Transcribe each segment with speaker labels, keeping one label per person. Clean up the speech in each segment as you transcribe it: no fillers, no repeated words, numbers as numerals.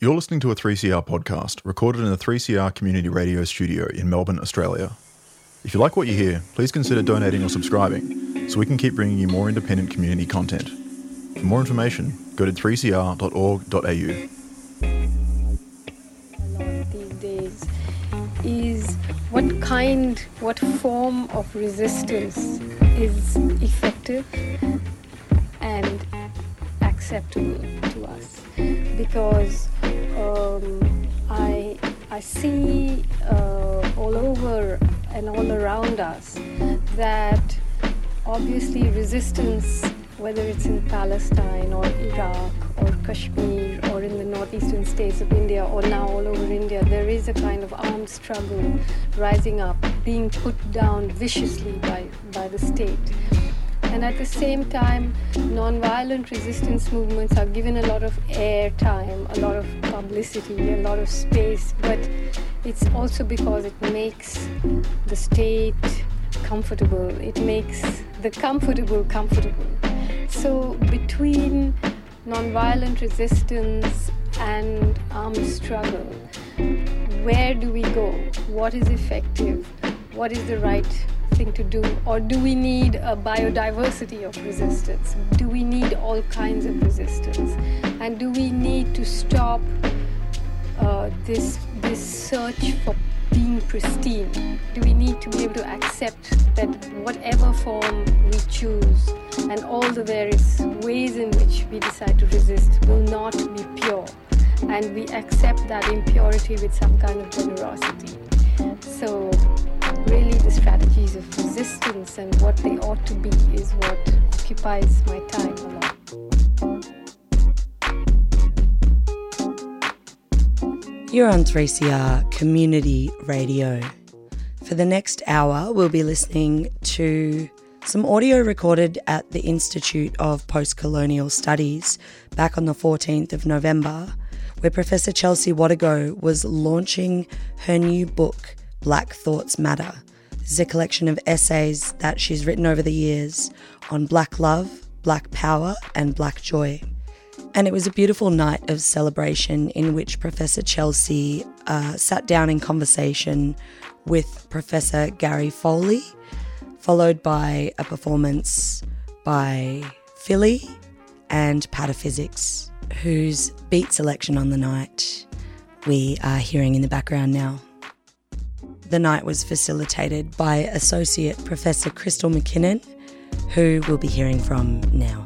Speaker 1: You're listening to a 3CR podcast recorded in the 3CR Community Radio Studio in Melbourne, Australia. If you like what you hear, please consider donating or subscribing so we can keep bringing you more independent community content. For more information, go to 3cr.org.au.
Speaker 2: These days is what form of resistance is effective and acceptable to us, because I see all over and all around us that obviously resistance, whether it's in Palestine or Iraq or Kashmir or in the northeastern states of India or now all over India, there is a kind of armed struggle rising up, being put down viciously by the state. And at the same time, non-violent resistance movements are given a lot of airtime, a lot of publicity, a lot of space, but it's also because it makes the state comfortable. It makes the comfortable comfortable. So between non-violent resistance and armed struggle, where do we go? What is effective? What is the right thing to do? Or do we need a biodiversity of resistance? Do we need all kinds of resistance? And do we need to stop this search for being pristine? Do we need to be able to accept that whatever form we choose and all the various ways in which we decide to resist will not be pure, and we accept that impurity with some kind of generosity? So really the strategies of resistance and what they ought to be is what occupies my time a lot.
Speaker 3: You're on 3CR Community Radio. For the next hour, we'll be listening to some audio recorded at the Institute of Postcolonial Studies back on the 14th of November, where Professor Chelsea Watego was launching her new book, Black Thoughts Matter. This is a collection of essays that she's written over the years on Black love, Black power, and Black joy. And it was a beautiful night of celebration in which Professor Chelsea sat down in conversation with Professor Gary Foley, followed by a performance by Philly and Pataphysics, whose beat selection on the night we are hearing in the background now. The night was facilitated by Associate Professor Crystal McKinnon, who we'll be hearing from now.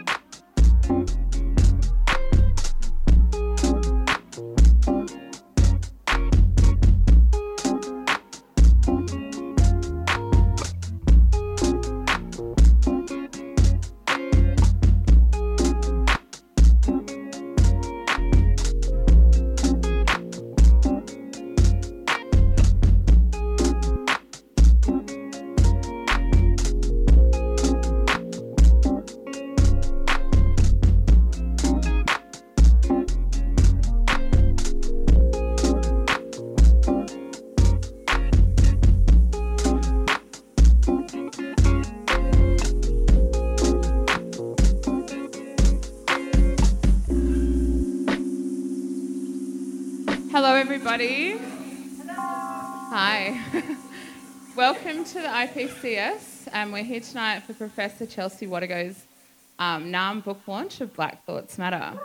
Speaker 4: Hello everybody. Hello. Hi. Welcome to the IPCS, and we're here tonight for Professor Chelsea Watego's NAM book launch of Black Thoughts Matter.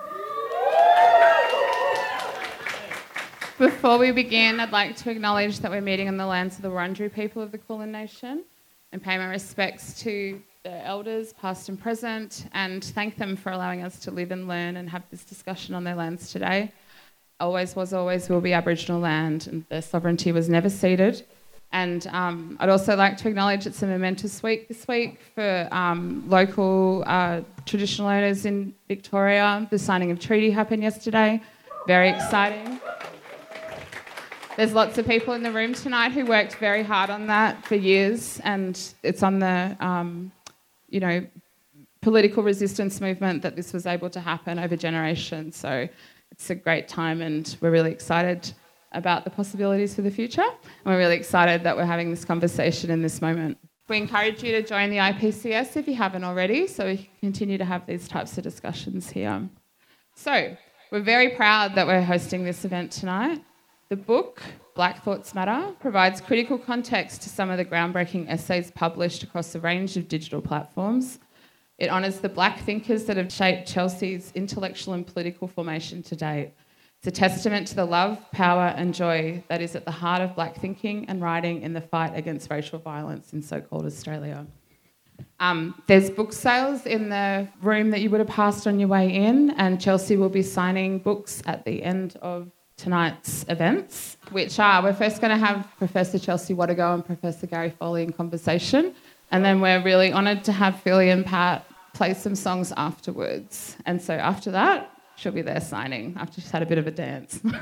Speaker 4: Before we begin, I'd like to acknowledge that we're meeting on the lands of the Wurundjeri people of the Kulin Nation and pay my respects to the elders, past and present, and thank them for allowing us to live and learn and have this discussion on their lands today. Always was, always will be Aboriginal land, and their sovereignty was never ceded. And I'd also like to acknowledge it's a momentous week this week for local traditional owners in Victoria. The signing of treaty happened yesterday. Very exciting. There's lots of people in the room tonight who worked very hard on that for years, and it's on the political resistance movement that this was able to happen over generations. So it's a great time, and we're really excited about the possibilities for the future. And we're really excited that we're having this conversation in this moment. We encourage you to join the IPCS if you haven't already, so we can continue to have these types of discussions here. So we're very proud that we're hosting this event tonight. The book, Black Thoughts Matter, provides critical context to some of the groundbreaking essays published across a range of digital platforms. It honours the black thinkers that have shaped Chelsea's intellectual and political formation to date. It's a testament to the love, power and joy that is at the heart of black thinking and writing in the fight against racial violence in so-called Australia. There's book sales in the room that you would have passed on your way in, and Chelsea will be signing books at the end of tonight's events, which are, we're first going to have Professor Chelsea Watego and Professor Gary Foley in conversation, and then we're really honoured to have Philly and Pat play some songs afterwards. And so after that, she'll be there signing after she's had a bit of a dance. Oh,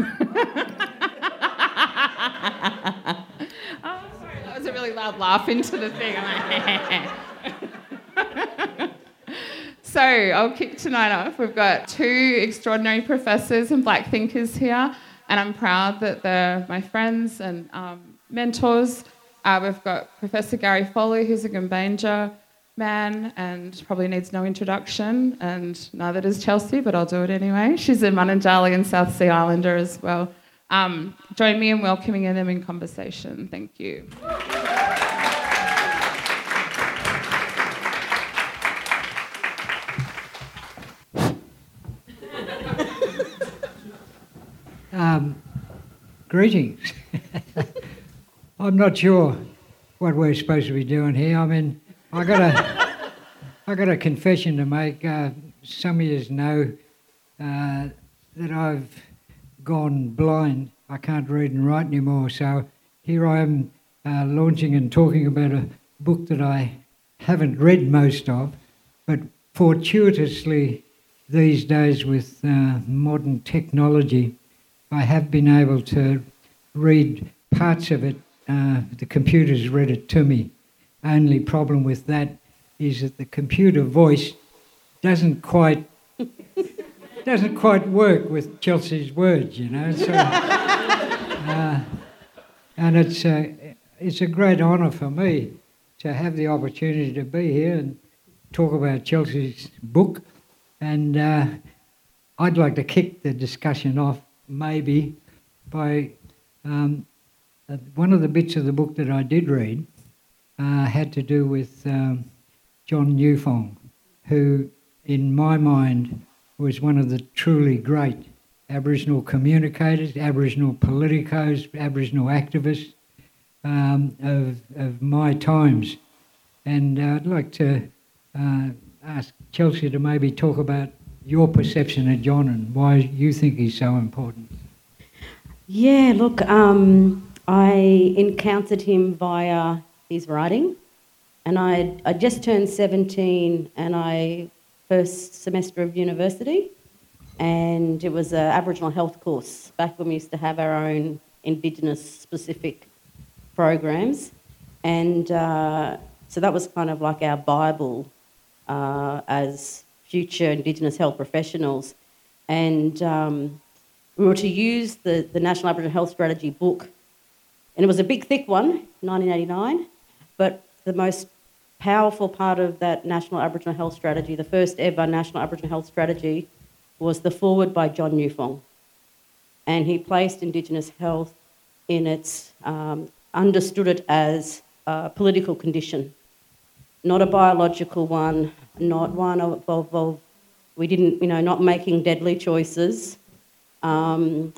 Speaker 4: sorry, that was a really loud laugh into the thing. So I'll kick tonight off. We've got two extraordinary professors and black thinkers here, and I'm proud that they're my friends and mentors. We've got Professor Gary Foley, who's a Gumbaynja man and probably needs no introduction, and neither does Chelsea, but I'll do it anyway. She's a Mununjali and South Sea Islander as well. Join me in welcoming them in conversation. Thank you.
Speaker 5: Greetings. I'm not sure what we're supposed to be doing here. I mean, I got a confession to make. Some of you know that I've gone blind. I can't read and write anymore. So here I am launching and talking about a book that I haven't read most of, but fortuitously these days with modern technology, I have been able to read parts of it. The computer's read it to me. Only problem with that is that the computer voice doesn't quite work with Chelsea's words, you know. So, and it's a great honour for me to have the opportunity to be here and talk about Chelsea's book. And I'd like to kick the discussion off maybe by one of the bits of the book that I did read had to do with John Newfong, who, in my mind, was one of the truly great Aboriginal communicators, Aboriginal politicos, Aboriginal activists of my times. And I'd like to ask Chelsea to maybe talk about your perception of John and why you think he's so important.
Speaker 6: Yeah, look, I encountered him via his writing, and I just turned 17 and first semester of university, and it was an Aboriginal health course back when we used to have our own Indigenous specific programs, and so that was kind of like our Bible as future Indigenous health professionals, and we were to use the National Aboriginal Health Strategy book, and it was a big thick one, 1989, but the most powerful part of that National Aboriginal Health Strategy, the first ever National Aboriginal Health Strategy, was the foreword by John Newfong. And he placed Indigenous health in its, understood it as a political condition, not a biological one, not one of we didn't, not making deadly choices. And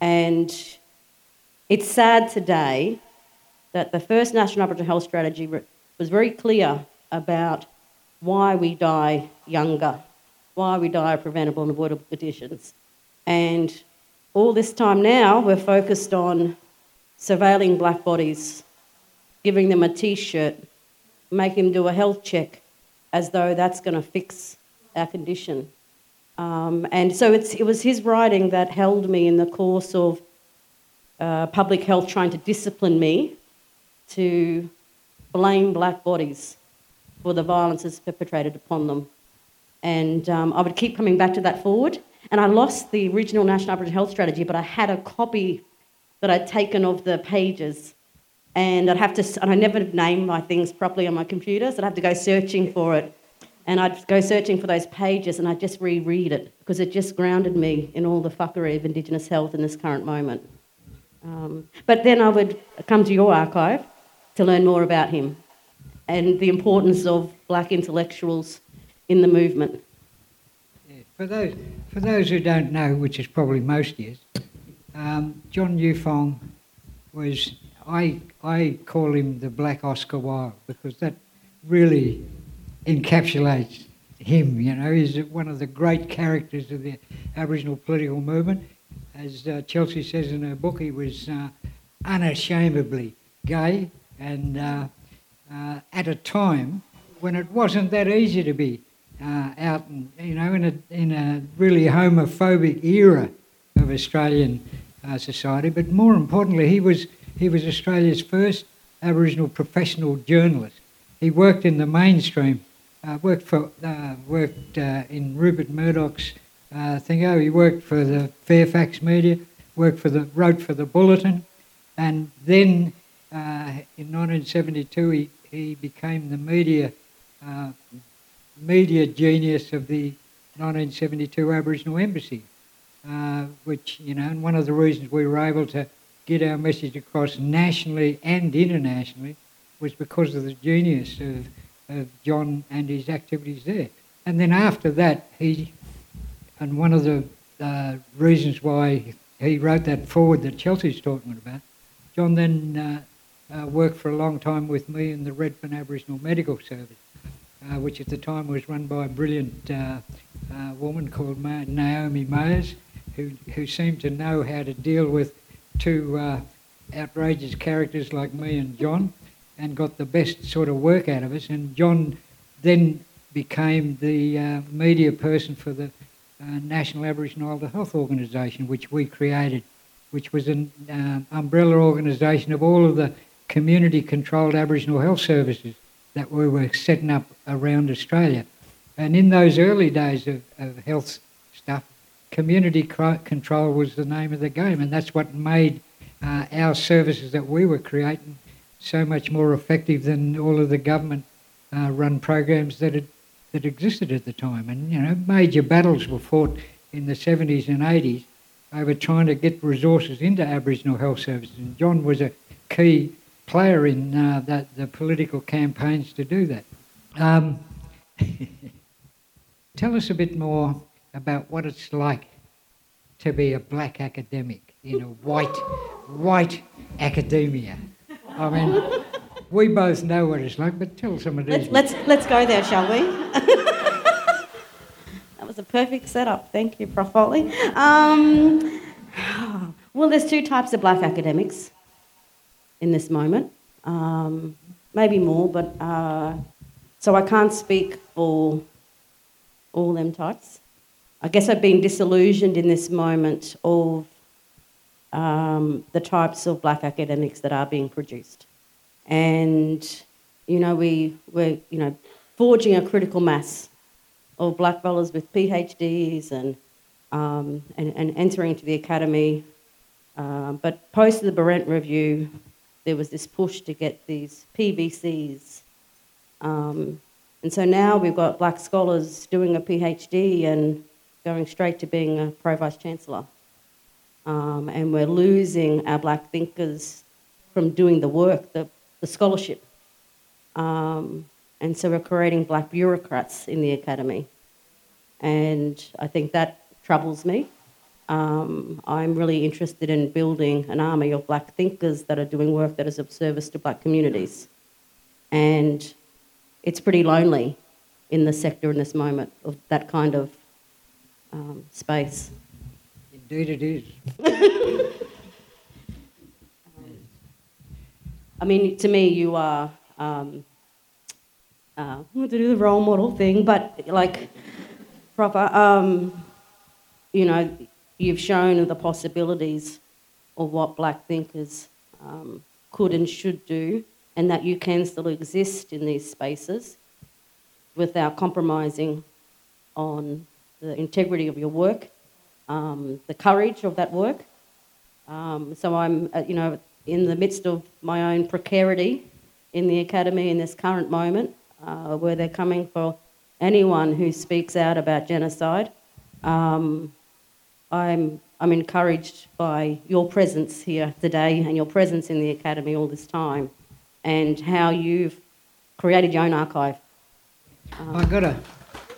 Speaker 6: it's sad today that the first National Aboriginal Health Strategy was very clear about why we die younger, why we die of preventable and avoidable conditions. And all this time now, we're focused on surveilling black bodies, giving them a T-shirt, making them do a health check as though that's going to fix our condition. And so it was his writing that held me in the course of public health trying to discipline me to blame black bodies for the violences perpetrated upon them. And I would keep coming back to that forward. And I lost the original National Aboriginal Health Strategy, but I had a copy that I'd taken of the pages. And and I never named my things properly on my computer, so I'd have to go searching for it. And I'd go searching for those pages and I'd just reread it because it just grounded me in all the fuckery of Indigenous health in this current moment. But then I would come to your archive to learn more about him and the importance of black intellectuals in the movement.
Speaker 5: Yeah. For those who don't know, which is probably most years, John Newfong was, I call him the Black Oscar Wilde because that really encapsulates him, you know. He's one of the great characters of the Aboriginal political movement. As Chelsea says in her book, he was unashamedly gay and at a time when it wasn't that easy to be out, and, you know, in a really homophobic era of Australian society. But more importantly, he was Australia's first Aboriginal professional journalist. He worked in the mainstream, worked in Rupert Murdoch's Thingo. He worked for the Fairfax media, wrote for the Bulletin, and then in 1972 he became the media genius of the 1972 Aboriginal Embassy, which, you know, and one of the reasons we were able to get our message across nationally and internationally was because of the genius of John and his activities there. And then after that, and one of the reasons why he wrote that foreword that Chelsea's talking about, John then worked for a long time with me in the Redfern Aboriginal Medical Service, which at the time was run by a brilliant woman called Naomi Mayers, who seemed to know how to deal with two outrageous characters like me and John, and got the best sort of work out of us. And John then became the media person for the National Aboriginal Older Health Organisation, which we created, which was an umbrella organisation of all of the community-controlled Aboriginal health services that we were setting up around Australia. And in those early days of health stuff, community control was the name of the game, and that's what made our services that we were creating so much more effective than all of the government run programs that existed at the time. And, you know, major battles were fought in the 70s and 80s over trying to get resources into Aboriginal health services, and John was a key player in the political campaigns to do that. Tell us a bit more about what it's like to be a black academic in a white academia. I mean, we both know what it's like, but tell some of these.
Speaker 6: Let's go there, shall we? That was a perfect setup. Thank you, Prof. Foley. Well, there's two types of black academics in this moment. Maybe more, but so I can't speak for all them types. I guess I've been disillusioned in this moment of the types of black academics that are being produced. And, you know, we're forging a critical mass of black fellas with PhDs and entering into the academy. But post the Berendt Review, there was this push to get these PVCs. And so now we've got black scholars doing a PhD and going straight to being a Pro-Vice-Chancellor. And we're losing our black thinkers from doing the work, the scholarship. And so we're creating black bureaucrats in the academy. And I think that troubles me. I'm really interested in building an army of black thinkers that are doing work that is of service to black communities. And it's pretty lonely in the sector in this moment of that kind of space.
Speaker 5: Indeed it is.
Speaker 6: I mean, to me, you are, I want to do the role model thing, but like, proper, you know, you've shown the possibilities of what black thinkers could and should do, and that you can still exist in these spaces without compromising on the integrity of your work, the courage of that work. So I'm, you know, in the midst of my own precarity in the academy in this current moment, where they're coming for anyone who speaks out about genocide. I'm encouraged by your presence here today and your presence in the Academy all this time and how you've created your own archive.
Speaker 5: I got a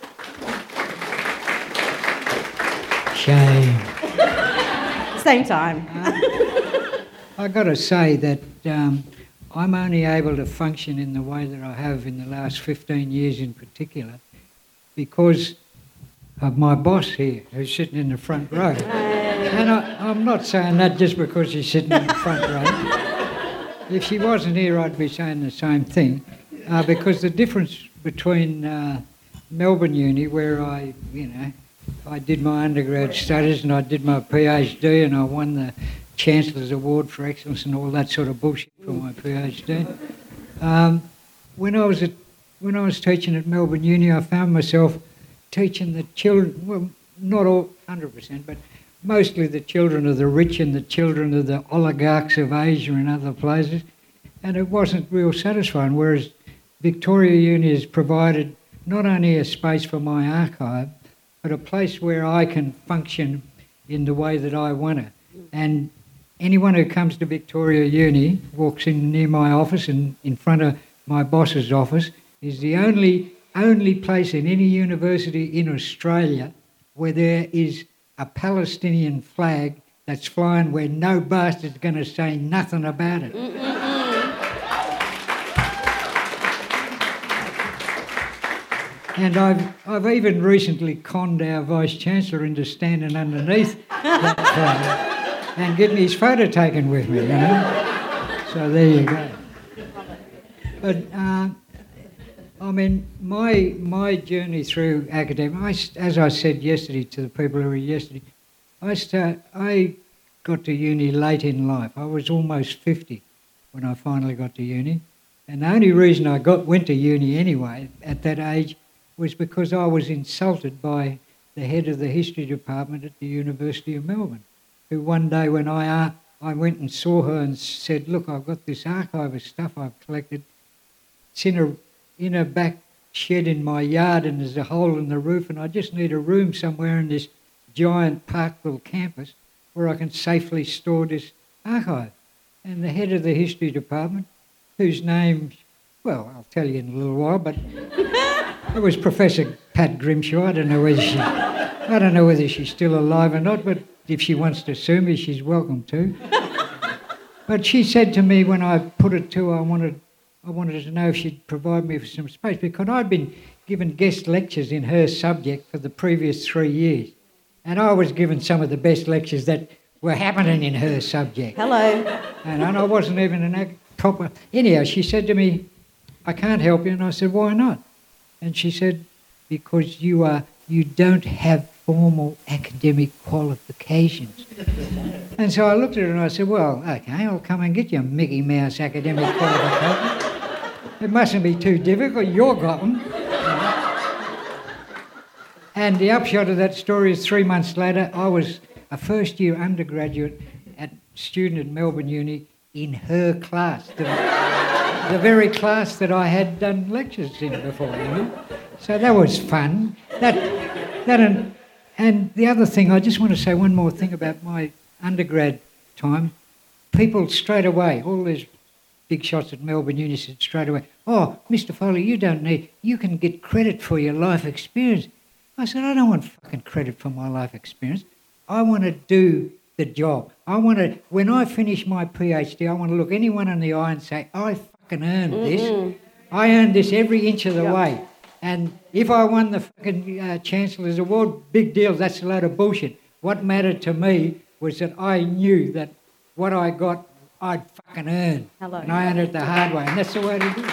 Speaker 5: shame.
Speaker 6: Same time.
Speaker 5: I got to say that I'm only able to function in the way that I have in the last 15 years in particular because of my boss here, who's sitting in the front row. And I'm not saying that just because she's sitting in the front row. If she wasn't here, I'd be saying the same thing, because the difference between Melbourne Uni, where I did my undergrad studies and I did my PhD and I won the Chancellor's Award for Excellence and all that sort of bullshit for my PhD. When I was teaching at Melbourne Uni, I found myself teaching the children, well, not all 100%, but mostly the children of the rich and the children of the oligarchs of Asia and other places, and it wasn't real satisfying, whereas Victoria Uni has provided not only a space for my archive, but a place where I can function in the way that I want to. And anyone who comes to Victoria Uni, walks in near my office and in front of my boss's office, is the only place in any university in Australia where there is a Palestinian flag that's flying where no bastard's going to say nothing about it. And I've even recently conned our Vice-Chancellor into standing underneath that flag and getting his photo taken with me, you know. So there you go. But, I mean, my journey through academia, as I said yesterday to the people who were yesterday, I got to uni late in life. I was almost 50 when I finally got to uni. And the only reason I went to uni anyway at that age was because I was insulted by the head of the history department at the University of Melbourne, who one day when I went and saw her and said, look, I've got this archive of stuff I've collected. It's in a back shed in my yard and there's a hole in the roof and I just need a room somewhere in this giant Parkville campus where I can safely store this archive. And the head of the history department, whose name, well, I'll tell you in a little while, but it was Professor Pat Grimshaw. I don't know whether she's still alive or not, but if she wants to sue me, she's welcome to. But she said to me when I put it to her, I wanted to know if she'd provide me with some space because I'd been given guest lectures in her subject for the previous 3 years. And I was given some of the best lectures that were happening in her subject.
Speaker 6: Hello.
Speaker 5: And I wasn't even a proper... Anyhow, she said to me, I can't help you. And I said, why not? And she said, because you don't have formal academic qualifications. And so I looked at her and I said, well, okay, I'll come and get your Mickey Mouse academic qualifications. It mustn't be too difficult, you've got them. And the upshot of that story is 3 months later, I was a first-year undergraduate student at Melbourne Uni in her class, the very class that I had done lectures in before, you know. So that was fun. And the other thing, I just want to say one more thing about my undergrad time. People straight away, all these big shots at Melbourne Uni said straight away, oh, Mr. Foley, you can get credit for your life experience. I said, I don't want fucking credit for my life experience. I want to do the job. When I finish my PhD, I want to look anyone in the eye and say, I fucking earned this. I earned this every inch of the way. And if I won the fucking Chancellor's Award, big deal, that's a load of bullshit. What mattered to me was that I knew that what I got, I'd fucking earn.
Speaker 6: Hello.
Speaker 5: And I earned it the hard way, and that's the way to do it.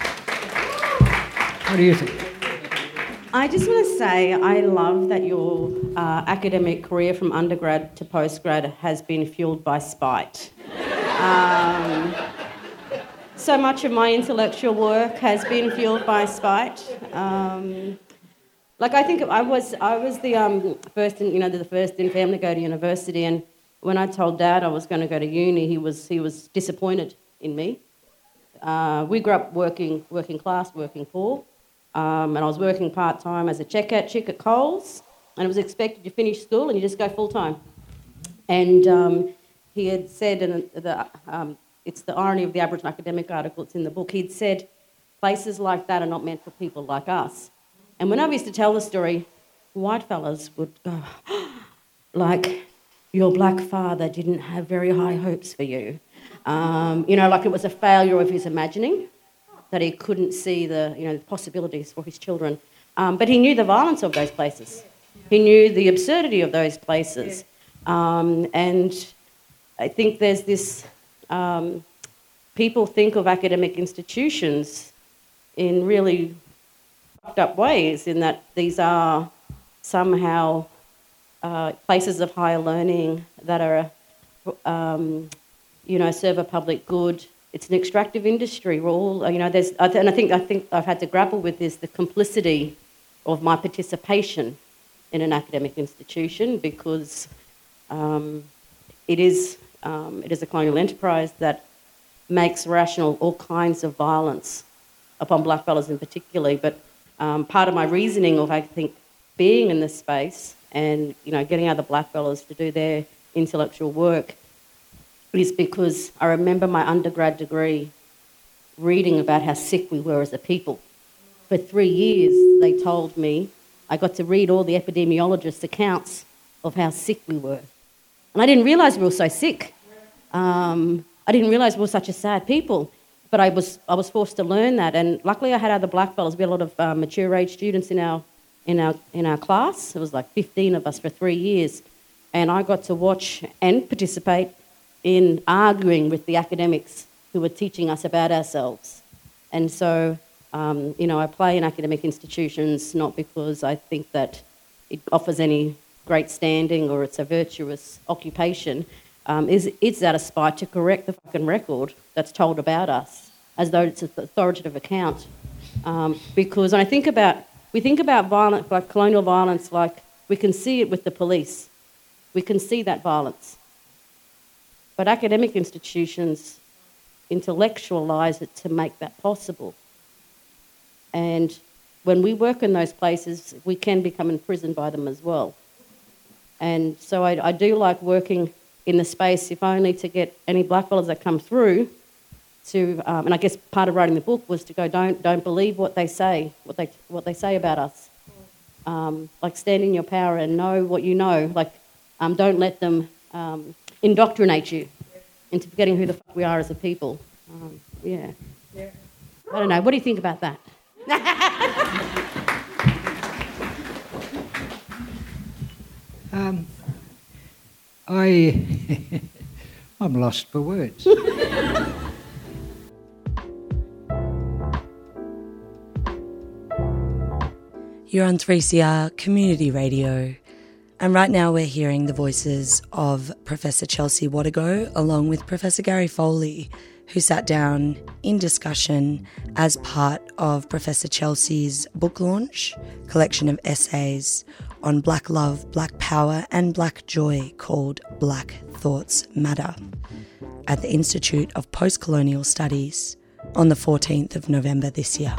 Speaker 5: What do you think?
Speaker 6: I just want to say I love that your academic career from undergrad to postgrad has been fueled by spite. So much of my intellectual work has been fueled by spite. I think I was the first in family to go to university, and when I told Dad I was going to go to uni, he was disappointed in me. We grew up working class, working poor. And I was working part-time as a checkout chick at Coles, and it was expected you finish school and you just go full-time. And he had said, and it's the irony of the Aboriginal academic article, it's in the book, he'd said, places like that are not meant for people like us. And when I used to tell the story, white fellas would go, like, your black father didn't have very high hopes for you. Like it was a failure of his imagining, that he couldn't see the possibilities for his children. But he knew the violence of those places. He knew the absurdity of those places. And I think there's this... people think of academic institutions in really fucked up ways, in that these are somehow places of higher learning that are, serve a public good. It's an extractive industry. We're all, and I think I've had to grapple with this, the complicity of my participation in an academic institution, because it is a colonial enterprise that makes rational all kinds of violence upon blackfellas in particular. But part of my reasoning of, I think, being in this space and, getting other blackfellas to do their intellectual work is because I remember my undergrad degree reading about how sick we were as a people. For 3 years, they told me, I got to read all the epidemiologists' accounts of how sick we were. And I didn't realise we were so sick. I didn't realise we were such a sad people. But I was forced to learn that. And luckily I had other blackfellas. We had a lot of mature age students in our class. It was like 15 of us for 3 years. And I got to watch and participate in arguing with the academics who were teaching us about ourselves. And so, I play in academic institutions not because I think that it offers any great standing or it's a virtuous occupation. It's out of spite to correct the fucking record that's told about us, as though it's an authoritative account. Because when we think about violence, like colonial violence, like we can see it with the police. We can see that violence. But academic institutions intellectualise it to make that possible. And when we work in those places, we can become imprisoned by them as well. And so I do like working in the space, if only to get any blackfellas that come through to, and I guess part of writing the book was to go, don't believe what they say, what they say about us. Like stand in your power and know what you know. Like don't let them indoctrinate you into forgetting who the fuck we are as a people. I don't know. What do you think about that?
Speaker 5: I'm lost for words.
Speaker 3: You're on 3CR Community Radio, and right now we're hearing the voices of Professor Chelsea Watego along with Professor Gary Foley, who sat down in discussion as part of Professor Chelsea's book launch, collection of essays on Black love, Black power and Black joy called Black Thoughts Matter at the Institute of Postcolonial Studies on the 14th of November this year.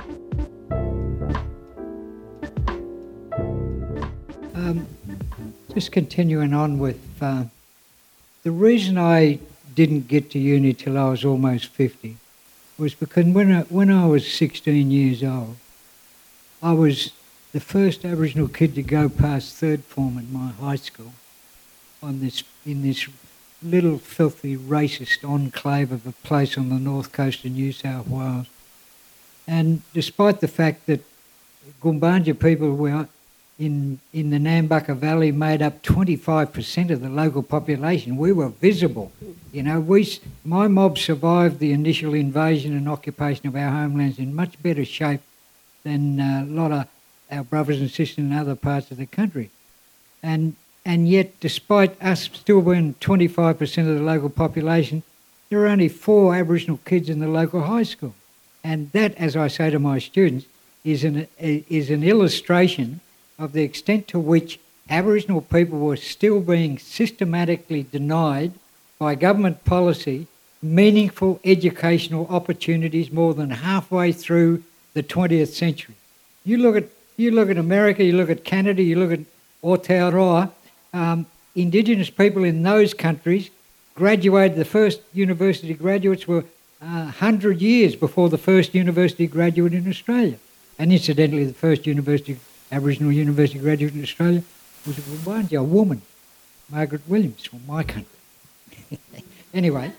Speaker 5: Just continuing on with the reason I didn't get to uni till I was almost 50 was because when I was 16 years old, I was the first Aboriginal kid to go past third form at my high school in this little filthy racist enclave of a place on the north coast of New South Wales. And despite the fact that Gumbaynggirr people were in the Nambucca Valley made up 25% of the local population, we were visible. My mob survived the initial invasion and occupation of our homelands in much better shape than a lot of our brothers and sisters in other parts of the country. And yet, despite us still being 25% of the local population, there are only 4 Aboriginal kids in the local high school. And that, as I say to my students, is an illustration of the extent to which Aboriginal people were still being systematically denied by government policy meaningful educational opportunities more than halfway through the 20th century. You look at America, you look at Canada, you look at Aotearoa, Indigenous people in those countries graduated, the first university graduates were 100 years before the first university graduate in Australia. And incidentally, the first Aboriginal university graduate in Australia was, mind you, a woman, Margaret Williams, from my country. Anyway,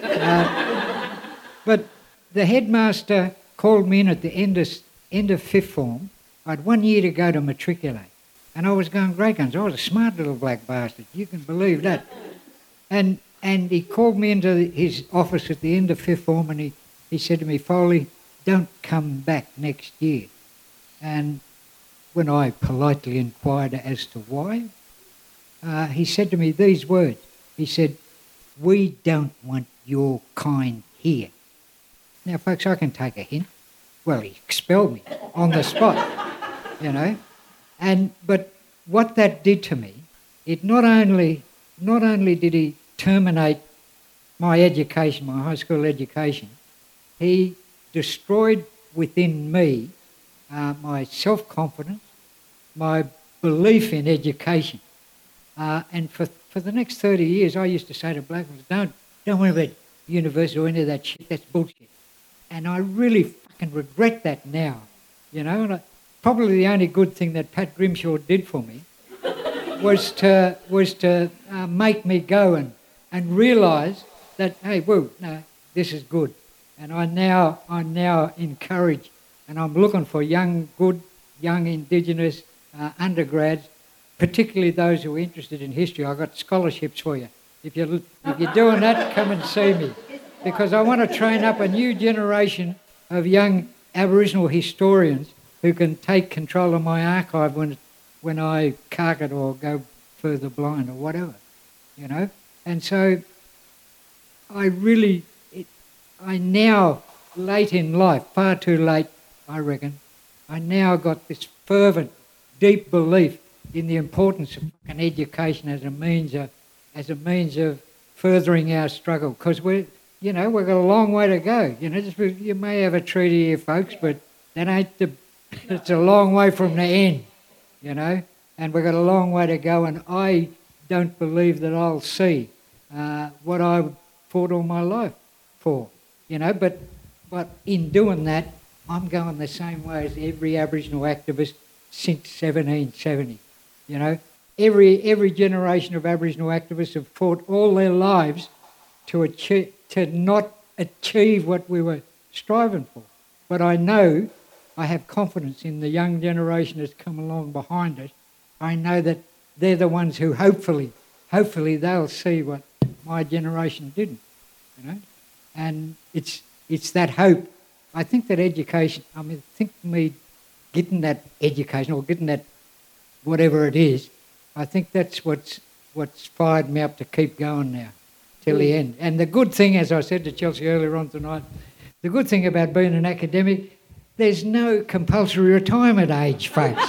Speaker 5: but the headmaster called me in at the end of fifth form. I had 1 year to go to matriculate. And I was going great guns. I was a smart little black bastard. You can believe that. And he called me into his office at the end of fifth form and he said to me, Foley, don't come back next year. And when I politely inquired as to why, he said to me these words. He said, we don't want your kind here. Now, folks, I can take a hint. Well, he expelled me on the spot, you know. But what that did to me, it not only did he terminate my education, my high school education, he destroyed within me my self-confidence, my belief in education. And for the next 30 years, I used to say to black people, don't worry about university or any of that shit, that's bullshit. And I really fucking regret that now, you know. And probably the only good thing that Pat Grimshaw did for me was to make me go and realise that, hey, whoa, no, this is good. And I now encourage, and I'm looking for young Indigenous undergrads, particularly those who are interested in history. I've got scholarships for you. If you're doing that, come and see me. Because I want to train up a new generation of young Aboriginal historians who can take control of my archive when I cark it or go further blind or whatever, you know. And so I now, late in life, far too late, I reckon, I now got this fervent, deep belief in the importance of fucking education as a means of furthering our struggle. Because we've got a long way to go. You know, you may have a treaty here, folks, but that ain't it's a long way from the end, you know. And we've got a long way to go, and I don't believe that I'll see what I fought all my life for, you know. But in doing that, I'm going the same way as every Aboriginal activist since 1770, you know. Every generation of Aboriginal activists have fought all their lives to not achieve what we were striving for. But I know, I have confidence in the young generation that's come along behind us. I know that they're the ones who hopefully they'll see what my generation didn't, you know. And it's that hope. I think that education, me getting that education or getting that whatever it is, I think that's what's fired me up to keep going now till the end. And the good thing, as I said to Chelsea earlier on tonight, the good thing about being an academic, there's no compulsory retirement age, folks.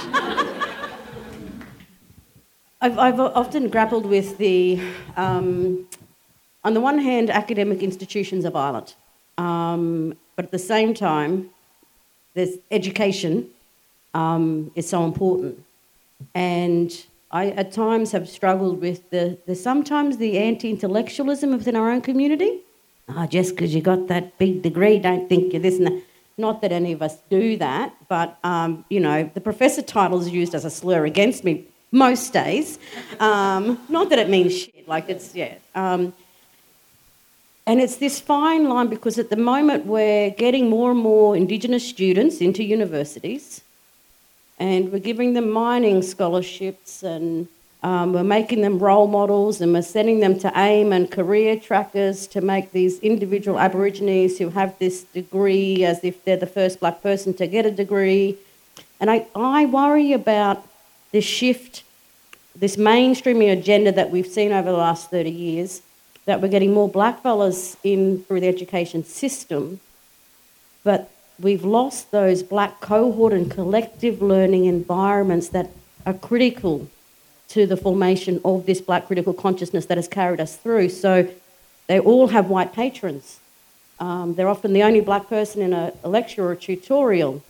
Speaker 6: I've often grappled with on the one hand, academic institutions are violent, but at the same time, there's education is so important. And I, at times, have struggled with sometimes the anti-intellectualism within our own community. Just because you got that big degree, don't think you're this and that. Not that any of us do that, but, the professor title is used as a slur against me most days. Not that it means shit, like it's, yeah. And it's this fine line because at the moment we're getting more and more Indigenous students into universities and we're giving them mining scholarships and we're making them role models and we're sending them to AIM and career trackers to make these individual Aborigines who have this degree as if they're the first black person to get a degree. And I worry about this shift, this mainstreaming agenda that we've seen over the last 30 years, that we're getting more black fellas in through the education system, but we've lost those black cohort and collective learning environments that are critical to the formation of this black critical consciousness that has carried us through. So they all have white patrons. They're often the only black person in a lecture or a tutorial.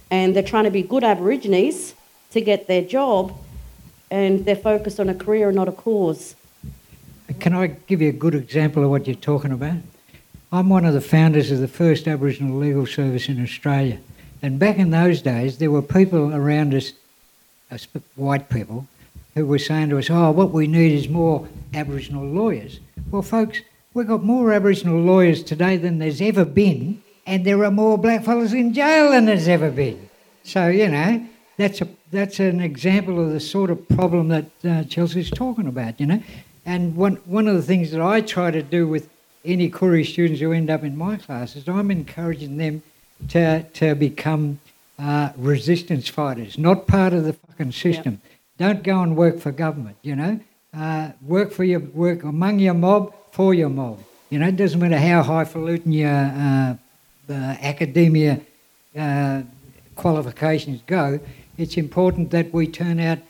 Speaker 6: and they're trying to be good Aborigines to get their job, and they're focused on a career and not a cause.
Speaker 5: Can I give you a good example of what you're talking about? I'm one of the founders of the first Aboriginal legal service in Australia. And back in those days, there were people around us, white people, who were saying to us, oh, what we need is more Aboriginal lawyers. Well, folks, we've got more Aboriginal lawyers today than there's ever been, and there are more blackfellas in jail than there's ever been. So, you know, that's an example of the sort of problem that Chelsea's talking about, you know. And one of the things that I try to do with any Koori students who end up in my classes, I'm encouraging them to become resistance fighters, not part of the fucking system. Yep. Don't go and work for government, you know. Work among your mob, for your mob. You know, it doesn't matter how highfalutin your academia qualifications go. It's important that we turn out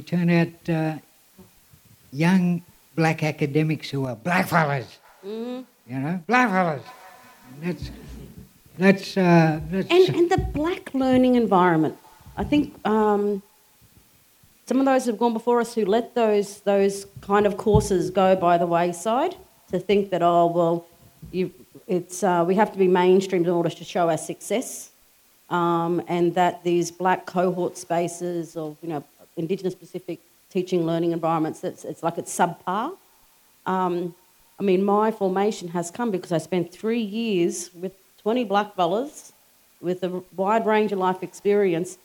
Speaker 5: young black academics who are blackfellas. Mm-hmm. You know, blackfellas. That's
Speaker 6: and the black learning environment. I think some of those who've gone before us who let those kind of courses go by the wayside to think that we have to be mainstreamed in order to show our success, and that these black cohort spaces of Indigenous specific teaching learning environments it's subpar. I mean, my formation has come because I spent 3 years with 20 blackfellas with a wide range of life experience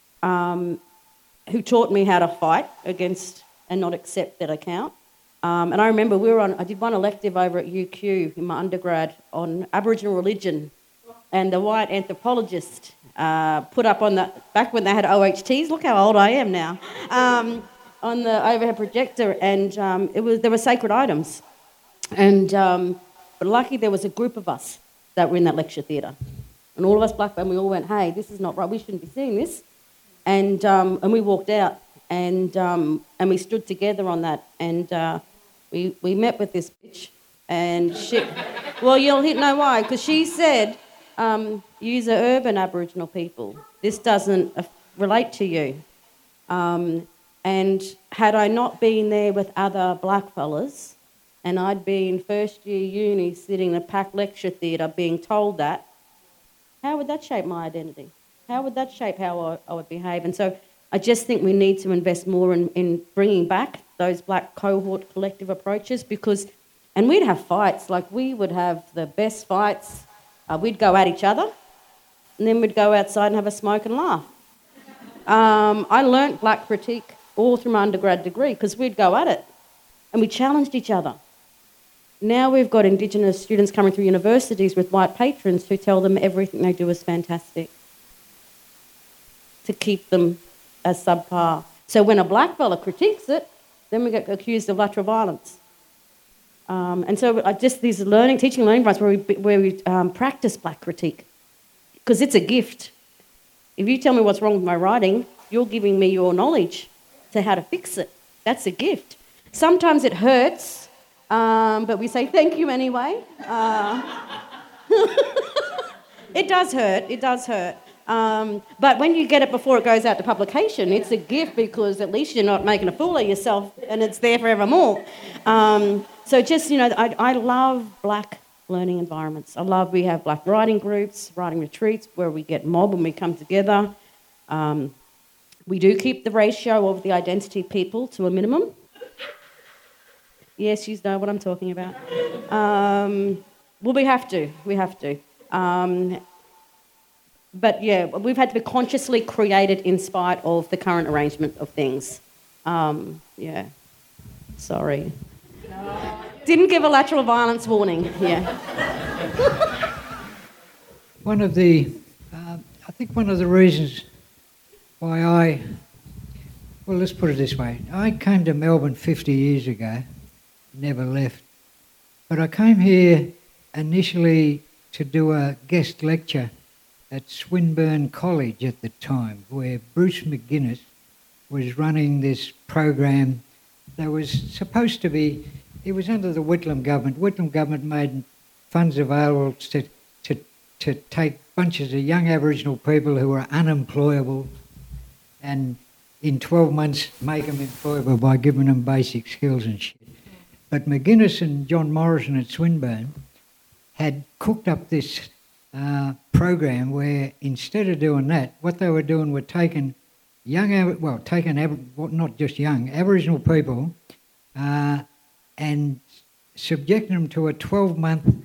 Speaker 6: who taught me how to fight against and not accept that account. And I remember I did one elective over at UQ in my undergrad on Aboriginal religion, and the white anthropologist put up back when they had OHTs, look how old I am now, on the overhead projector, and there were sacred items. And but lucky there was a group of us that were in that lecture theatre, and all of us black men, we all went, hey, this is not right, we shouldn't be seeing this, and we walked out, and we stood together on that, and we met with this bitch, and she, well, you'll know why, because she said, you're urban Aboriginal people, this doesn't relate to you, and had I not been there with other blackfellas, and I'd been first year uni sitting in a packed lecture theatre being told that, how would that shape my identity? How would that shape how I would behave? And so I just think we need to invest more in bringing back those black cohort collective approaches and we'd have fights, like we would have the best fights. We'd go at each other and then we'd go outside and have a smoke and laugh. I learnt black critique all through my undergrad degree because we'd go at it and we challenged each other. Now we've got Indigenous students coming through universities with white patrons who tell them everything they do is fantastic to keep them as subpar. So when a black fella critiques it, then we get accused of lateral violence. And so these teaching learning environments where we practice black critique, because it's a gift. If you tell me what's wrong with my writing, you're giving me your knowledge to how to fix it. That's a gift. Sometimes it hurts, but we say thank you anyway. It does hurt. But when you get it before it goes out to publication, it's a gift because at least you're not making a fool of yourself and it's there forevermore. So just, I love black learning environments. We have black writing groups, writing retreats where we get mob and we come together. We do keep the ratio of the identity people to a minimum. Yes, you know what I'm talking about. Well, we have to. But yeah, we've had to be consciously created in spite of the current arrangement of things. Yeah. Sorry. Didn't give a lateral violence warning. Yeah.
Speaker 5: I think one of the reasons why let's put it this way. I came to Melbourne 50 years ago, never left. But I came here initially to do a guest lecture at Swinburne College at the time, where Bruce McGuinness was running this program that was supposed to be, it was under the Whitlam government. Whitlam government made funds available to take bunches of young Aboriginal people who were unemployable, and in 12 months make them employable by giving them basic skills and shit. But McGuinness and John Morrison at Swinburne had cooked up this program where instead of doing that, what they were doing were taking not just young, Aboriginal people and subjecting them to a 12-month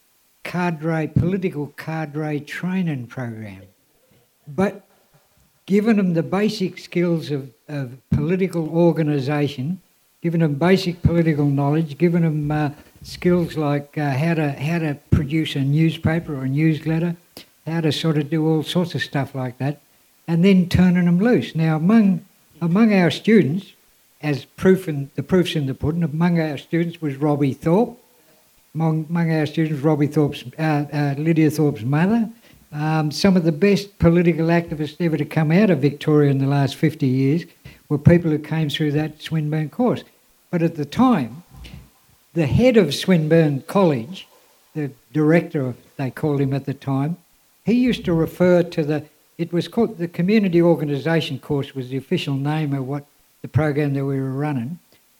Speaker 5: political cadre training program. But giving them the basic skills of political organisation, giving them basic political knowledge, giving them skills like how to produce a newspaper or a newsletter, how to sort of do all sorts of stuff like that, and then turning them loose. Now, among our students, as proof's in the pudding, among our students was Robbie Thorpe. Among our students, Lydia Thorpe's mother. Some of the best political activists ever to come out of Victoria in the last 50 years were people who came through that Swinburne course. But at the time, the head of Swinburne College, the director, they called him at the time, he used to refer to it was called the Community Organisation course, was the official name of what the program that we were running.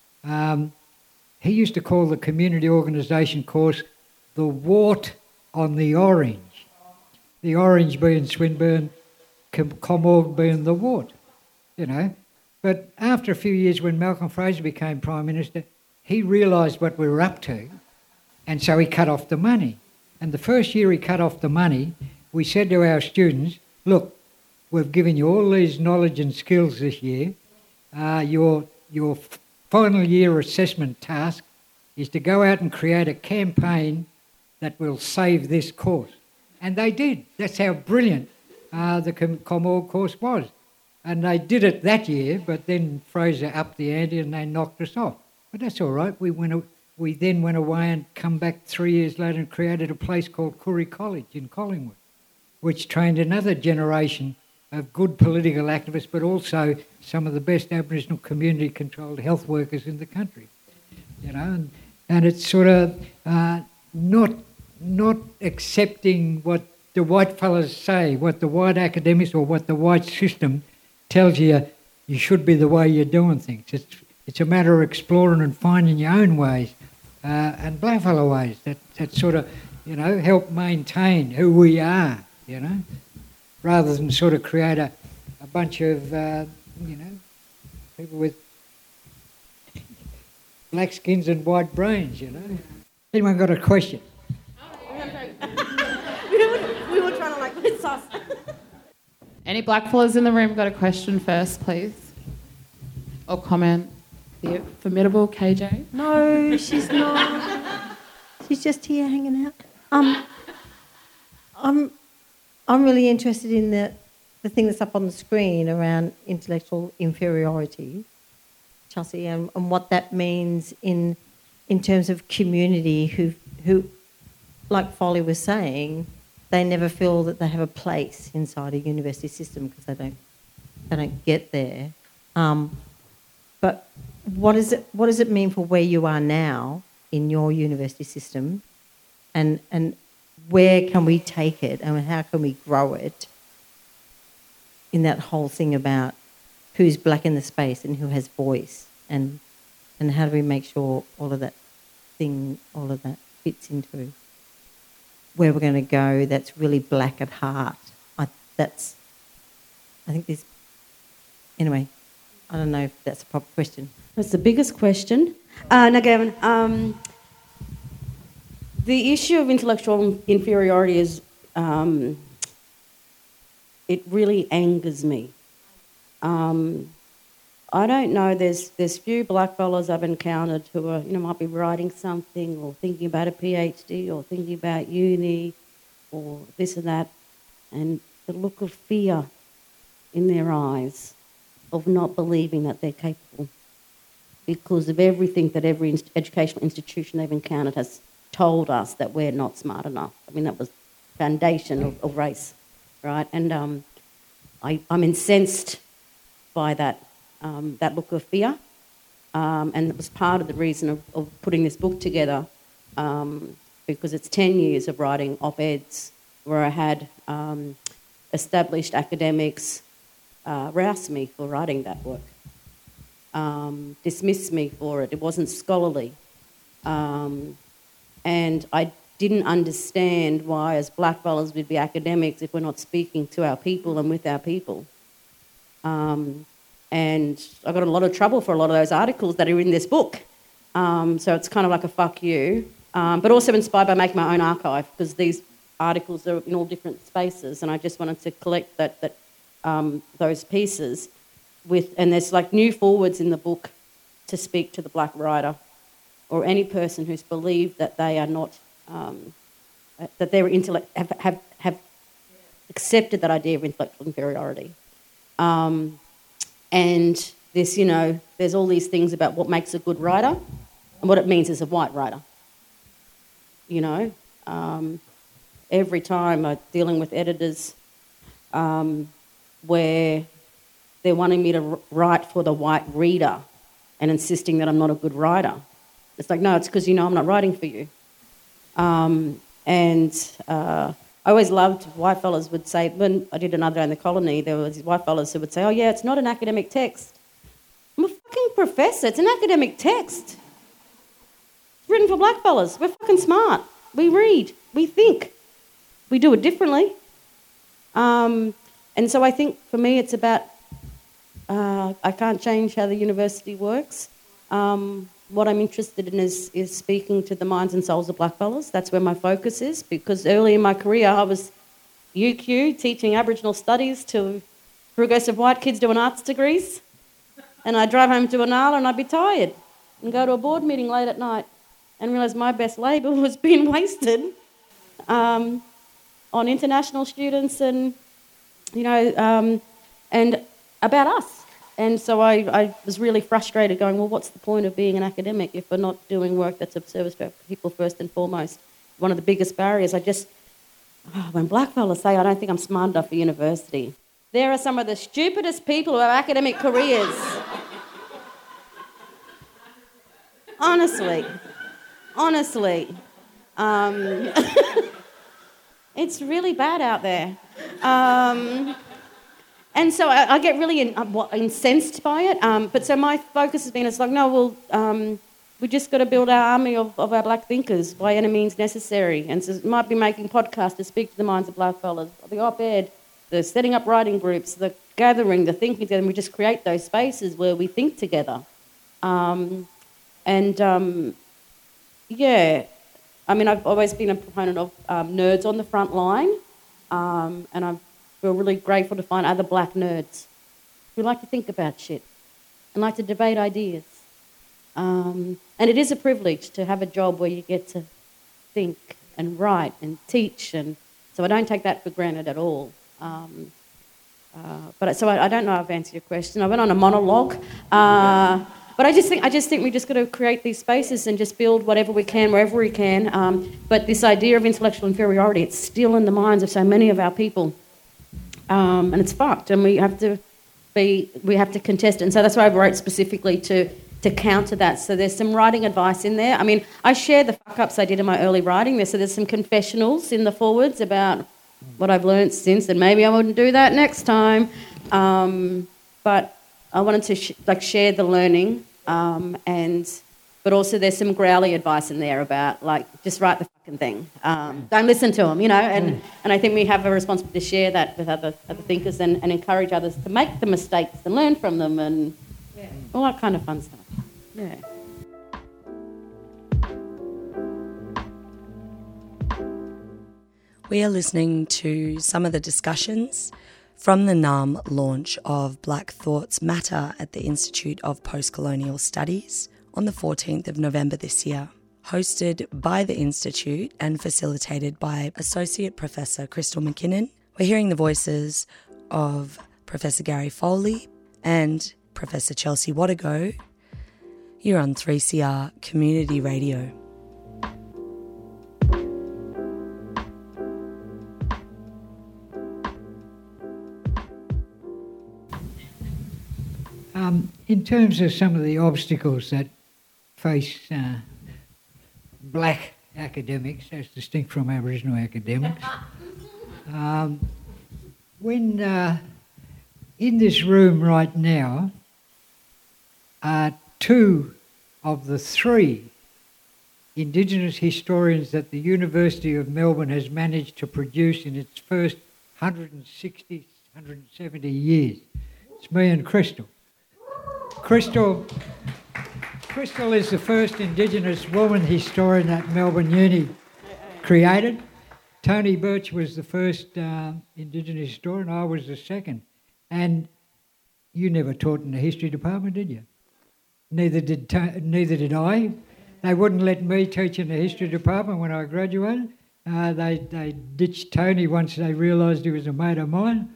Speaker 5: He used to call the Community Organisation course the wart on the orange. The orange being Swinburne, Comorg being the wart, you know. But after a few years, when Malcolm Fraser became Prime Minister, he realised what we were up to, and so he cut off the money. And the first year he cut off the money, we said to our students, look, we've given you all these knowledge and skills this year. Your final year assessment task is to go out and create a campaign that will save this course. And they did. That's how brilliant the Comorg course was. And they did it that year, but then Fraser upped the ante and they knocked us off. But that's all right. We then went away and come back 3 years later and created a place called Koori College in Collingwood, which trained another generation of good political activists, but also some of the best Aboriginal community-controlled health workers in the country. You know, and it's sort of not accepting what the white fellas say, what the white academics or what the white system tells you should be the way you're doing things. It's a matter of exploring and finding your own ways and blackfellow ways that sort of, you know, help maintain who we are, you know, rather than sort of create a bunch of, you know, people with black skins and white brains, you know. Anyone got a question?
Speaker 6: We were trying to like put sauce.
Speaker 4: Any blackfellas in the room got a question first, please? Or comment? The formidable KJ?
Speaker 6: No, she's not. She's just here hanging out. I'm really interested in the thing that's up on the screen around intellectual inferiority, Chelsea, and what that means in terms of community who, like Folly was saying, they never feel that they have a place inside a university system because they don't get there. But what does it mean for where you are now in your university system, and where can we take it and how can we grow it in that whole thing about who's black in the space and who has voice, and how do we make sure all of that fits into where we're going to go that's really black at heart. Anyway, I don't know if that's a proper question.
Speaker 7: That's the biggest question. Now, Gavin, the issue of intellectual inferiority is, it really angers me. I don't know, there's few black fellas I've encountered who are, might be writing something or thinking about a PhD or thinking about uni or this and that, and the look of fear in their eyes of not believing that they're capable because of everything that every educational institution they've encountered has told us that we're not smart enough. I mean, that was the foundation of race, right? And I'm incensed by that look of fear, and it was part of the reason of putting this book together, because it's 10 years of writing op-eds
Speaker 6: where I had established academics rouse me for writing that work, dismiss me for it. It wasn't scholarly. And I didn't understand why, as blackfellas, we'd be academics if we're not speaking to our people and with our people. And I got in a lot of trouble for a lot of those articles that are in this book. So it's kind of like a fuck you. But also inspired by making my own archive, because these articles are in all different spaces, and I just wanted to collect those pieces and there's like new forwards in the book to speak to the black writer or any person who's believed that they are not, that their intellect have accepted that idea of intellectual inferiority. And this, there's all these things about what makes a good writer and what it means as a white writer. Every time I'm dealing with editors where they're wanting me to write for the white reader and insisting that I'm not a good writer. It's like, no, it's because I'm not writing for you. I always loved white fellas would say, when I did another in the colony, there was these white fellas who would say, oh yeah, it's not an academic text. I'm a fucking professor, it's an academic text. It's written for black fellas. We're fucking smart. We read, we think, we do it differently. And so I think for me it's about, I can't change how the university works. What I'm interested in is speaking to the minds and souls of blackfellas. That's where my focus is, because early in my career I was UQ teaching Aboriginal studies to progressive white kids doing arts degrees, and I'd drive home to Inala and I'd be tired and go to a board meeting late at night and realise my best labour was being wasted on international students and about us. And so I was really frustrated going, well, what's the point of being an academic if we're not doing work that's of service to people first and foremost? One of the biggest barriers, when blackfellas say, I don't think I'm smart enough for university, there are some of the stupidest people who have academic careers. Honestly. It's really bad out there. And so I get really incensed by it. But so my focus has been, we just got to build our army of our black thinkers by any means necessary. And so it might be making podcasts to speak to the minds of blackfellas, the op-ed, the setting up writing groups, the gathering, the thinking together, and we just create those spaces where we think together. I've always been a proponent of nerds on the front line, and I feel really grateful to find other black nerds who like to think about shit and like to debate ideas. And it is a privilege to have a job where you get to think and write and teach, and so I don't take that for granted at all. I don't know if I've answered your question. I went on a monologue. But I just think we just got to create these spaces and just build whatever we can, wherever we can. But this idea of intellectual inferiority, it's still in the minds of so many of our people. And it's fucked, and we have to contest it. And so that's why I wrote specifically to counter that. So there's some writing advice in there. I mean, I share the fuck-ups I did in my early writing there. So there's some confessionals in the forwards about what I've learned since, and maybe I wouldn't do that next time. But I wanted to share the learning, but also there's some growly advice in there about just write the fucking thing. Don't listen to them, and I think we have a responsibility to share that with other thinkers and encourage others to make the mistakes and learn from them and all that kind of fun stuff. Yeah.
Speaker 3: We are listening to some of the discussions from the NAM launch of Black Thoughts Matter at the Institute of Postcolonial Studies on the 14th of November this year. Hosted by the Institute and facilitated by Associate Professor Crystal McKinnon, we're hearing the voices of Professor Gary Foley and Professor Chelsea Wadago. You're on 3CR Community Radio.
Speaker 5: In terms of some of the obstacles that face black academics, as distinct from Aboriginal academics, When in this room right now are two of the three Indigenous historians that the University of Melbourne has managed to produce in its first 160, 170 years. It's me and Crystal. Crystal is the first Indigenous woman historian that Melbourne Uni created. Tony Birch was the first Indigenous historian. I was the second. And you never taught in the history department, did you? Neither did I. They wouldn't let me teach in the history department when I graduated. They ditched Tony once they realised he was a mate of mine.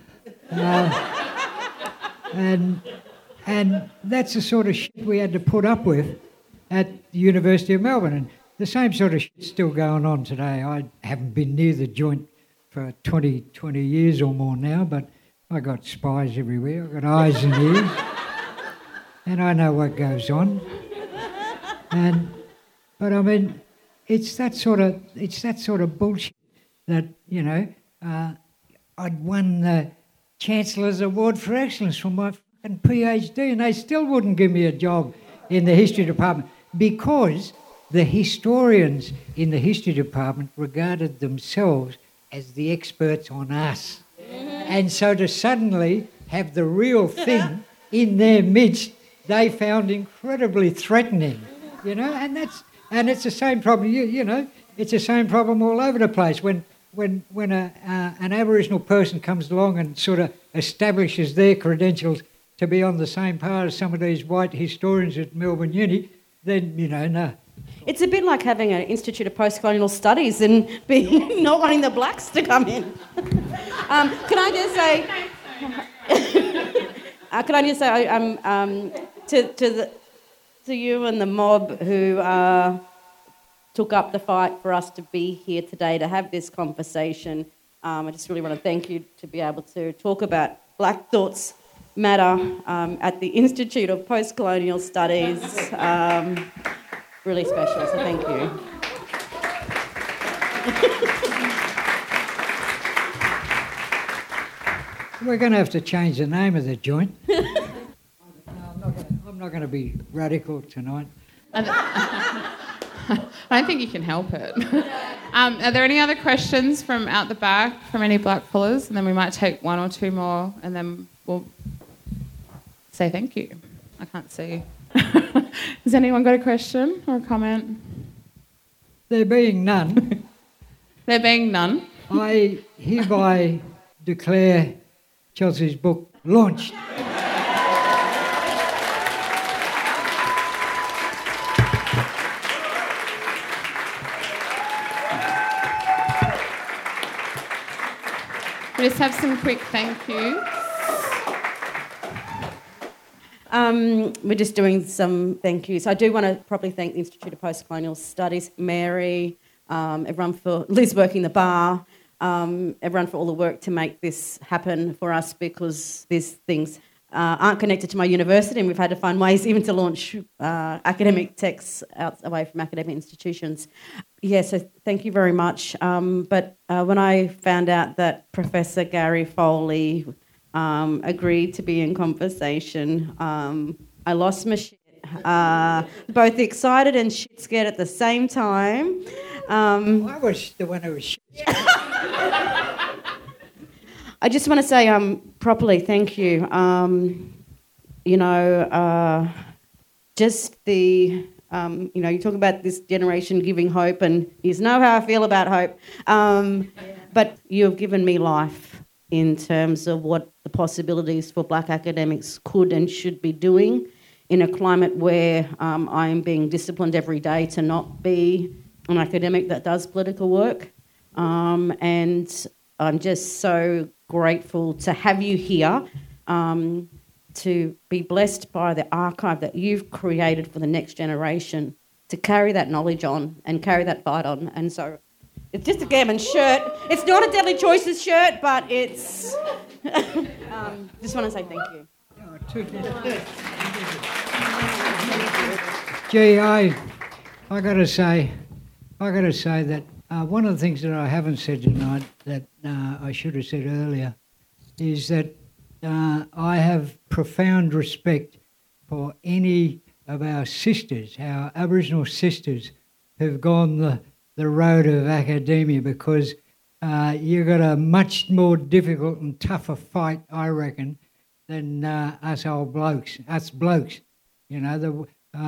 Speaker 5: And that's the sort of shit we had to put up with at the University of Melbourne. And the same sort of shit's still going on today. I haven't been near the joint for 20 years or more now, but I got spies everywhere. I got eyes and ears. And I know what goes on. But I mean, it's that sort of bullshit that, you know, I'd won the Chancellor's Award for Excellence for my fucking PhD, and they still wouldn't give me a job in the history department because the historians in the history department regarded themselves as the experts on us. And so to suddenly have the real thing in their midst, they found incredibly threatening, you know, and it's the same problem, you know, it's the same problem all over the place. When an Aboriginal person comes along and sort of establishes their credentials to be on the same par as some of these white historians at Melbourne Uni, then, you know, no.
Speaker 6: It's a bit like having an Institute of Postcolonial Studies and being not wanting the blacks to come in. Can I just say, to you and the mob who took up the fight for us to be here today to have this conversation, I just really want to thank you to be able to talk about Black Thoughts Matter at the Institute of Postcolonial Studies. Really special, so thank you.
Speaker 5: We're going to have to change the name of the joint. I'm not going to be radical tonight.
Speaker 4: I don't think you can help it. Are there any other questions from out the back from any blackfellas? And then we might take one or two more and then we'll say thank you. I can't see. Has anyone got a question or a comment?
Speaker 5: There being none.
Speaker 4: There being none.
Speaker 5: I hereby declare Chelsea's book launched.
Speaker 4: We just have some quick thank yous.
Speaker 6: We're just doing some thank yous. I do want to properly thank the Institute of Postcolonial Studies, Mary, everyone for Liz working the bar, everyone for all the work to make this happen for us because these things aren't connected to my university and we've had to find ways even to launch academic texts away from academic institutions. Yeah, so thank you very much. But when I found out that Professor Gary Foley agreed to be in conversation, I lost my shit. Both excited and shit scared at the same time.
Speaker 5: I was the one who was shit scared.
Speaker 6: I just want to say properly thank you. Just the... you talk about this generation giving hope, and you know how I feel about hope. But you've given me life in terms of what the possibilities for black academics could and should be doing in a climate where I am being disciplined every day to not be an academic that does political work. And I'm just so grateful to have you here. To be blessed by the archive that you've created for the next generation, to carry that knowledge on and carry that fight on. And so it's just a Gammon shirt. It's not a Deadly Choices shirt, but it's... just want to say thank you.
Speaker 5: Gee, I got to say that one of the things that I haven't said tonight that I should have said earlier is that I have profound respect for any of our sisters, our Aboriginal sisters, who've gone the road of academia, because you've got a much more difficult and tougher fight, I reckon, than us old blokes, you know.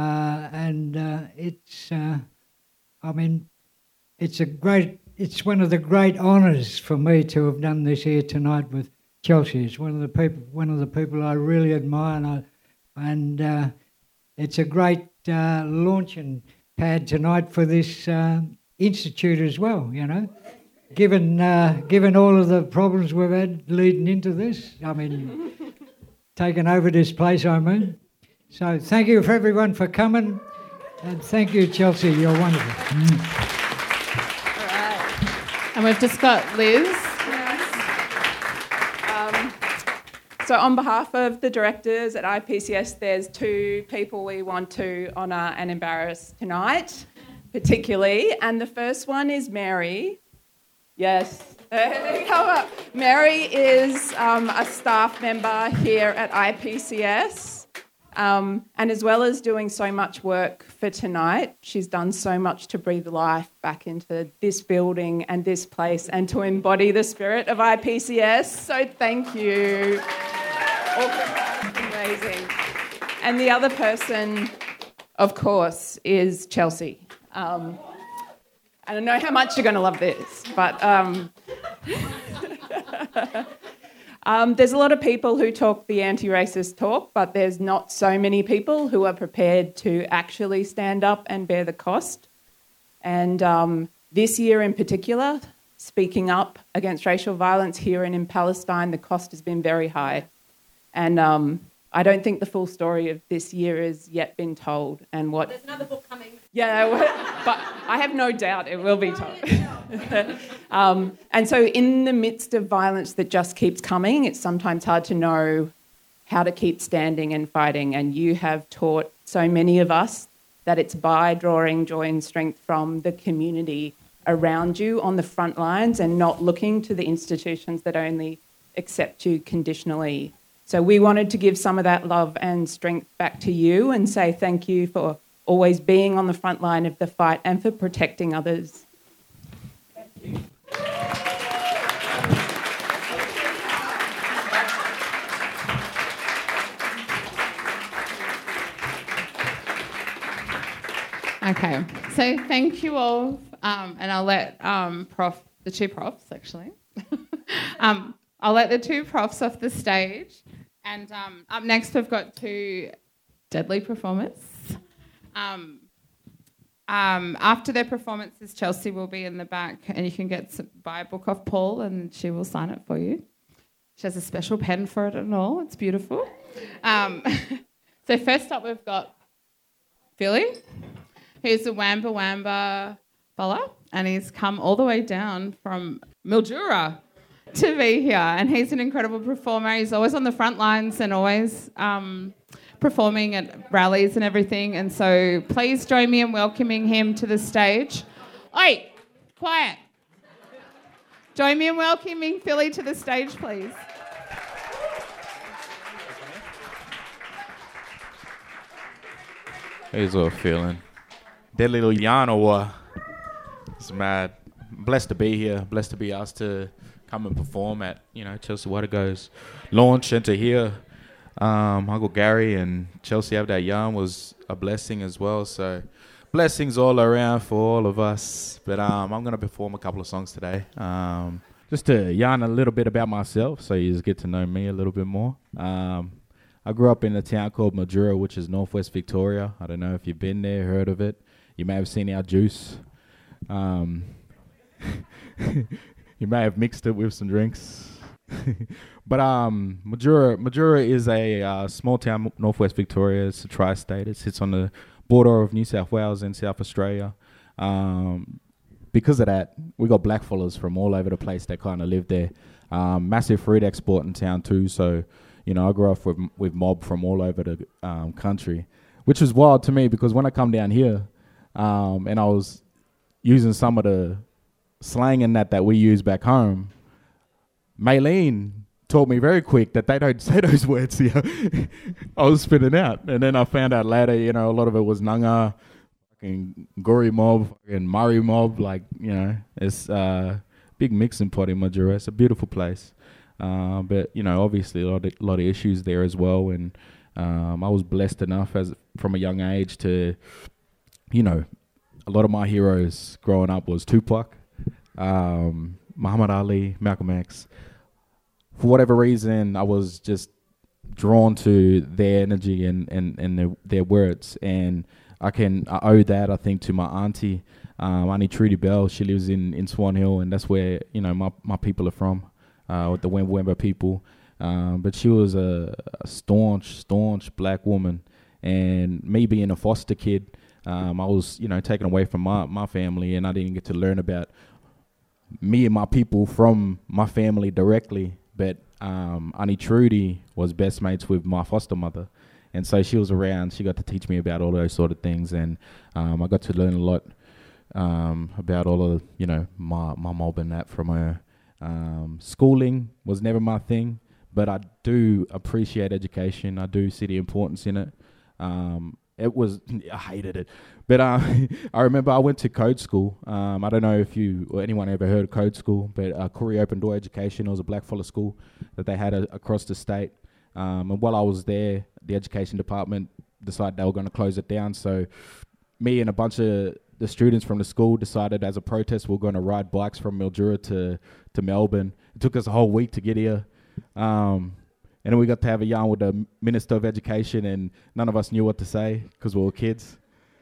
Speaker 5: It's one of the great honours for me to have done this here tonight with Chelsea. It's one of the people I really admire, and it's a great launching pad tonight for this institute as well. You know, given all of the problems we've had leading into this, I mean, taking over this place, I mean. So thank you for everyone for coming, and thank you, Chelsea. You're wonderful.
Speaker 4: All right. And we've just got Liz.
Speaker 8: So on behalf of the directors at IPCS, there's two people we want to honour and embarrass tonight, particularly. And the first one is Mary. Yes. Come up. Mary is a staff member here at IPCS. And as well as doing so much work for tonight, she's done so much to breathe life back into this building and this place and to embody the spirit of IPCS. So thank you. Amazing. And the other person, of course, is Chelsea. And I know how much you're going to love this, but there's a lot of people who talk the anti-racist talk, but there's not so many people who are prepared to actually stand up and bear the cost. And this year in particular, speaking up against racial violence here and in Palestine, the cost has been very high. And I don't think the full story of this year has yet been told. And what?
Speaker 7: There's another book coming.
Speaker 8: Yeah, but I have no doubt it will be told. And so in the midst of violence that just keeps coming, it's sometimes hard to know how to keep standing and fighting. And you have taught so many of us that it's by drawing joy and strength from the community around you on the front lines and not looking to the institutions that only accept you conditionally. So we wanted to give some of that love and strength back to you and say thank you for always being on the front line of the fight and for protecting others. Thank you.
Speaker 4: Okay, so thank you all, and I'll let the two profs actually. I'll let the two profs off the stage, and up next we've got two deadly performers. After their performances, Chelsea will be in the back, and you can buy a book off Paul, and she will sign it for you. She has a special pen for it and all. It's beautiful. So first up, we've got Philly, who's a Wamba Wamba fella, and he's come all the way down from Mildura to be here, and he's an incredible performer. He's always on the front lines and always performing at rallies and everything, and so please join me in welcoming him to the stage. Oi, quiet. Join me in welcoming Philly to the stage, please.
Speaker 9: Here's what I'm feeling. That little yarn or what? It's mad. Blessed to be here. Blessed to be asked to come and perform at, Chelsea Watergo's launch, and to hear Uncle Gary and Chelsea have that yarn was a blessing as well. So blessings all around for all of us. But I'm going to perform a couple of songs today. Just to yarn a little bit about myself so you just get to know me a little bit more. I grew up in a town called Mildura, which is northwest Victoria. I don't know if you've been there, heard of it. You may have seen our juice. You may have mixed it with some drinks. But Mildura is a small town, northwest Victoria. It's a tri-state. It sits on the border of New South Wales and South Australia. Because of that, we got blackfellas from all over the place that kind of live there. Massive fruit export in town too. So, I grew up with mob from all over the country, which was wild to me because when I come down here and I was using some of the slang and that we use back home, Maylene taught me very quick that they don't say those words here. I was spitting out. And then I found out later, you know, a lot of it was Nanga, fucking Gori mob, and Murray mob. Like, you know, it's big mixing pot in Majura. It's a beautiful place. But, you know, obviously a lot of issues there as well. And I was blessed enough from a young age to, you know, a lot of my heroes growing up was Tupac, Muhammad Ali, Malcolm X. For whatever reason, I was just drawn to their energy and their words. And I owe that, I think, to my auntie, Auntie Trudy Bell. She lives in Swan Hill, and that's where, you know, my people are from, with the Wemba people. But she was a staunch black woman. And me being a foster kid, I was, you know, taken away from my family, and I didn't get to learn about me and my people from my family directly. But Auntie Trudy was best mates with my foster mother. And so she was around. She got to teach me about all those sort of things. And I got to learn a lot about all of, you know, my mob and that from her. Schooling was never my thing, but I do appreciate education. I do see the importance in it. I hated it. But I remember I went to code school. I don't know if anyone ever heard of code school, but Koori Open Door Education, it was a blackfellow school that they had across the state. And while I was there, the education department decided they were going to close it down. So me and a bunch of the students from the school decided as a protest we're going to ride bikes from Mildura to Melbourne. It took us a whole week to get here. And then we got to have a yarn with the Minister of Education, and none of us knew what to say because we were kids.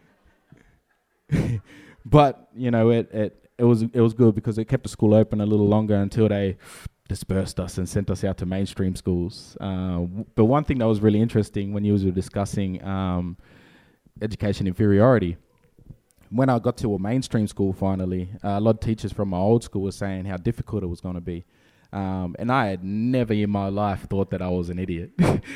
Speaker 9: But, you know, it was good because it kept the school open a little longer until they dispersed us and sent us out to mainstream schools. But one thing that was really interesting when you were discussing education inferiority, when I got to a mainstream school finally, a lot of teachers from my old school were saying how difficult it was going to be. And I had never in my life thought that I was an idiot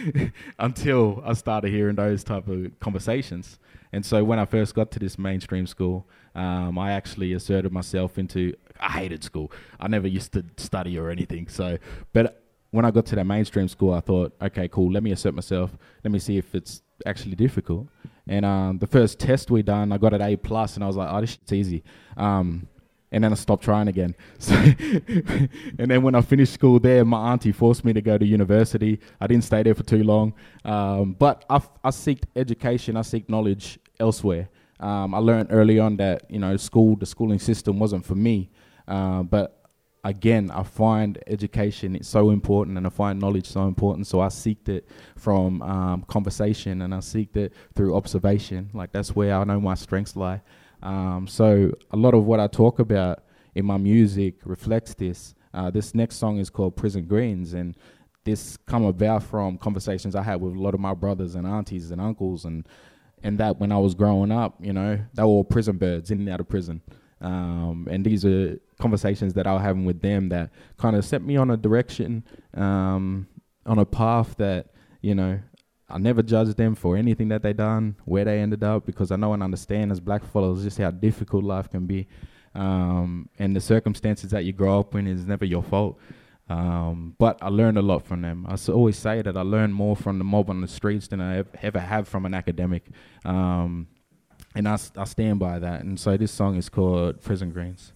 Speaker 9: until I started hearing those type of conversations. And so when I first got to this mainstream school, I actually asserted myself I hated school. I never used to study or anything. But when I got to that mainstream school, I thought, okay, cool, let me assert myself. Let me see if it's actually difficult. And the first test we done, I got an A+, and I was like, oh, this shit's easy. And then I stopped trying again. So and then when I finished school there, my auntie forced me to go to university. I didn't stay there for too long. But I seeked education, I seeked knowledge elsewhere. I learned early on that, you know, the schooling system wasn't for me. But again, I find education is so important, and I find knowledge so important. So I seeked it from conversation, and I seeked it through observation. Like, that's where I know my strengths lie. So a lot of what I talk about in my music reflects this. This next song is called Prison Greens, and this come about from conversations I had with a lot of my brothers and aunties and uncles, and that when I was growing up, you know, they were all prison birds in and out of prison. And these are conversations that I was having with them that kind of set me on a direction, on a path that, you know, I never judged them for anything that they done, where they ended up, because I know and understand as black fellows just how difficult life can be. And the circumstances that you grow up in is never your fault. But I learned a lot from them. I always say that I learned more from the mob on the streets than I ever have from an academic. And I stand by that. And so this song is called Prison Greens.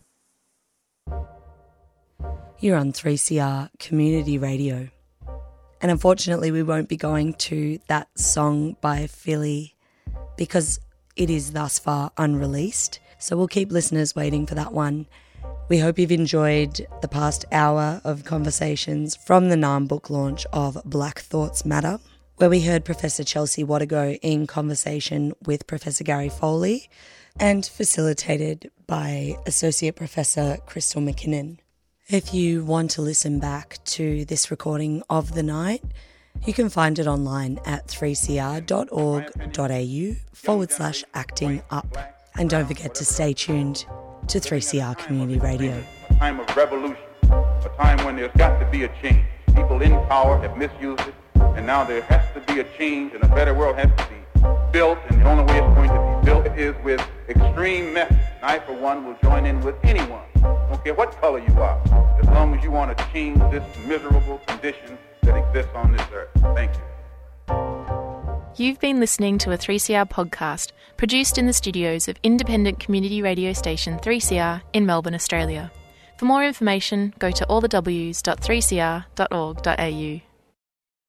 Speaker 3: You're on 3CR Community Radio. And unfortunately, we won't be going to that song by Philly because it is thus far unreleased. So we'll keep listeners waiting for that one. We hope you've enjoyed the past hour of conversations from the NARM book launch of Black Thoughts Matter, where we heard Professor Chelsea Watego in conversation with Professor Gary Foley and facilitated by Associate Professor Crystal McKinnon. If you want to listen back to this recording of the night, you can find it online at 3cr.org.au/acting up. And don't forget to stay tuned to 3CR Community Radio.
Speaker 10: A time of revolution, a time when there's got to be a change. People in power have misused it, and now there has to be a change, and a better world has to be built, and the only way it's going to be built is with extreme methods. And I, for one, will join in with anyone who care what color you are, as long as you want to change this miserable condition that exists on this earth. Thank you.
Speaker 11: You've been listening to a 3CR podcast produced in the studios of independent community radio station 3CR in Melbourne, Australia. For more information, go to allthews.3cr.org.au.